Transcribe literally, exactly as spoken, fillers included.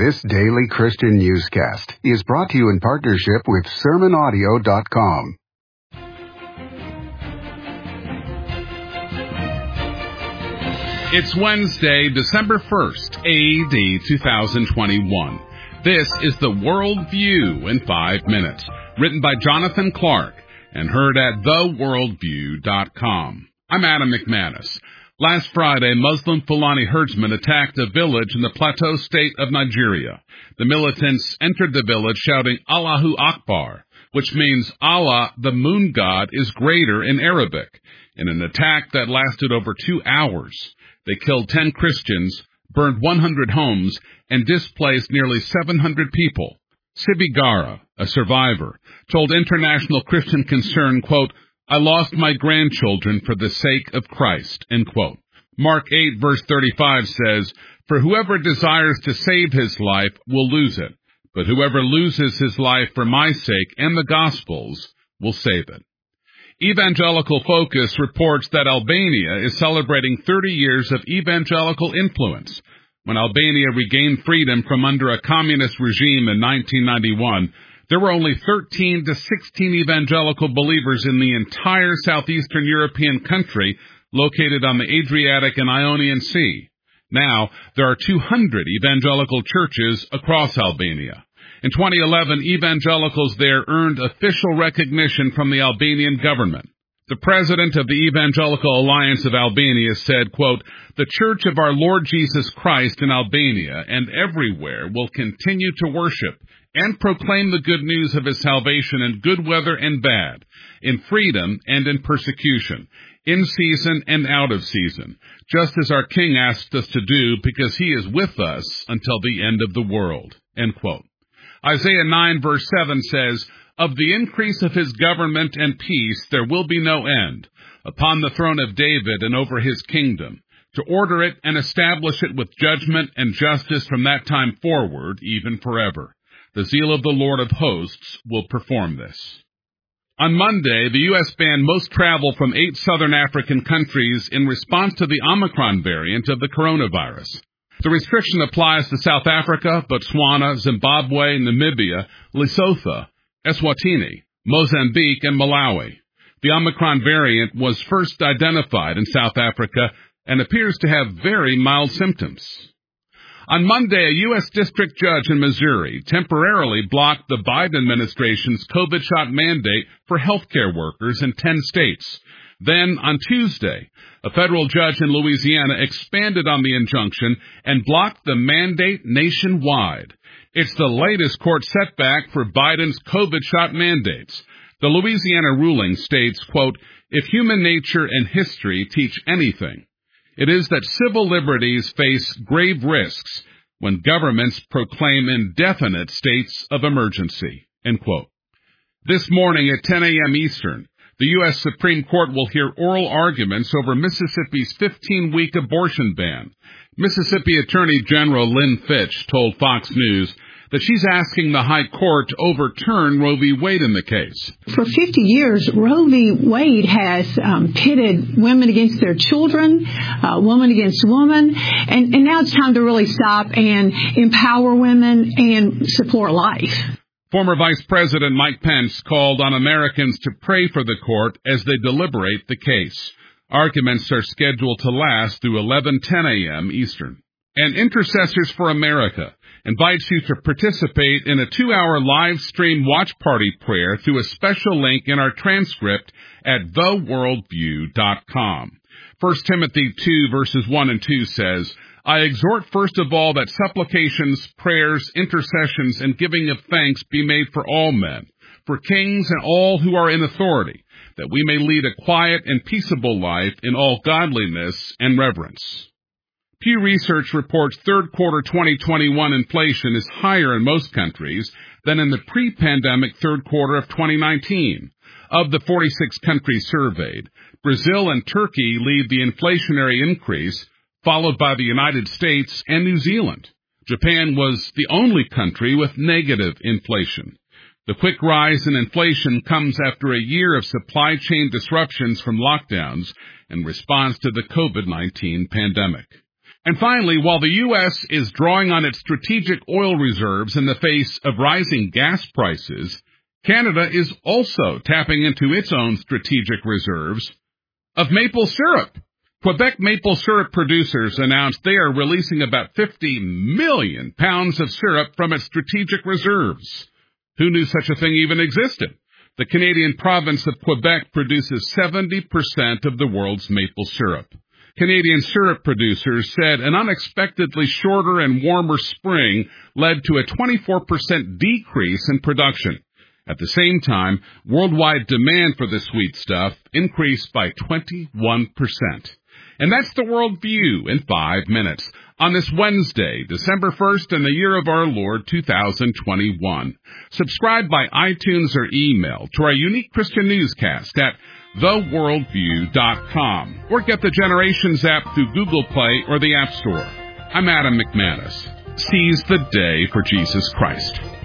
This daily Christian newscast is brought to you in partnership with sermon audio dot com. It's Wednesday, December first, A D two thousand twenty-one. This is the World View in five minutes, written by Jonathan Clark and heard at the world view dot com. I'm Adam McManus. Last Friday, Muslim Fulani herdsmen attacked a village in the Plateau state of Nigeria. The militants entered the village shouting Allahu Akbar, which means Allah, the moon god, is greater in Arabic, in an attack that lasted over two hours. They killed ten Christians, burned one hundred homes, and displaced nearly seven hundred people. Sibigara, a survivor, told International Christian Concern, quote, I lost my grandchildren for the sake of Christ, end quote. Mark eight, verse thirty-five says, For whoever desires to save his life will lose it, but whoever loses his life for my sake and the gospel's will save it. Evangelical Focus reports that Albania is celebrating thirty years of evangelical influence. When Albania regained freedom from under a communist regime in nineteen ninety-one, there were only thirteen to sixteen evangelical believers in the entire southeastern European country located on the Adriatic and Ionian Sea. Now, there are two hundred evangelical churches across Albania. In twenty eleven, evangelicals there earned official recognition from the Albanian government. The president of the Evangelical Alliance of Albania said, quote, The Church of our Lord Jesus Christ in Albania and everywhere will continue to worship and proclaim the good news of his salvation in good weather and bad, in freedom and in persecution, in season and out of season, just as our King asked us to do because he is with us until the end of the world, end quote. Isaiah nine verse seven says, Of the increase of his government and peace there will be no end, upon the throne of David and over his kingdom, to order it and establish it with judgment and justice from that time forward, even forever. The zeal of the Lord of hosts will perform this. On Monday, the U S banned most travel from eight southern African countries in response to the Omicron variant of the coronavirus. The restriction applies to South Africa, Botswana, Zimbabwe, Namibia, Lesotho, Eswatini, Mozambique, and Malawi. The Omicron variant was first identified in South Africa and appears to have very mild symptoms. On Monday, a U S district judge in Missouri temporarily blocked the Biden administration's COVID shot mandate for healthcare workers in ten states. Then, on Tuesday, a federal judge in Louisiana expanded on the injunction and blocked the mandate nationwide. It's the latest court setback for Biden's COVID shot mandates. The Louisiana ruling states, quote, If human nature and history teach anything, it is that civil liberties face grave risks when governments proclaim indefinite states of emergency, end quote. This morning at ten a.m. Eastern, the U S Supreme Court will hear oral arguments over Mississippi's fifteen-week abortion ban. Mississippi Attorney General Lynn Fitch told Fox News that she's asking the High Court to overturn Roe v. Wade in the case. For fifty years, Roe v. Wade has um, pitted women against their children, uh, woman against woman, and, and now it's time to really stop and empower women and support life. Former Vice President Mike Pence called on Americans to pray for the court as they deliberate the case. Arguments are scheduled to last through eleven ten a.m. Eastern. And Intercessors for America invites you to participate in a two-hour live stream watch party prayer through a special link in our transcript at the world view dot com. First Timothy two verses one and two says, I exhort first of all that supplications, prayers, intercessions, and giving of thanks be made for all men, for kings and all who are in authority, that we may lead a quiet and peaceable life in all godliness and reverence. Pew Research reports third quarter twenty twenty-one inflation is higher in most countries than in the pre-pandemic third quarter of twenty nineteen. Of the forty-six countries surveyed, Brazil and Turkey lead the inflationary increase, followed by the United States and New Zealand. Japan was the only country with negative inflation. The quick rise in inflation comes after a year of supply chain disruptions from lockdowns in response to the COVID nineteen pandemic. And finally, while the U S is drawing on its strategic oil reserves in the face of rising gas prices, Canada is also tapping into its own strategic reserves of maple syrup. Quebec maple syrup producers announced they are releasing about fifty million pounds of syrup from its strategic reserves. Who knew such a thing even existed? The Canadian province of Quebec produces seventy percent of the world's maple syrup. Canadian syrup producers said an unexpectedly shorter and warmer spring led to a twenty-four percent decrease in production. At the same time, worldwide demand for the sweet stuff increased by twenty-one percent. And that's the World View in five minutes on this Wednesday, December first, in the year of our Lord, two thousand twenty-one. Subscribe by iTunes or email to our unique Christian newscast at the world view dot com or get the Generations app through Google Play or the App Store. I'm Adam McManus. Seize the day for Jesus Christ.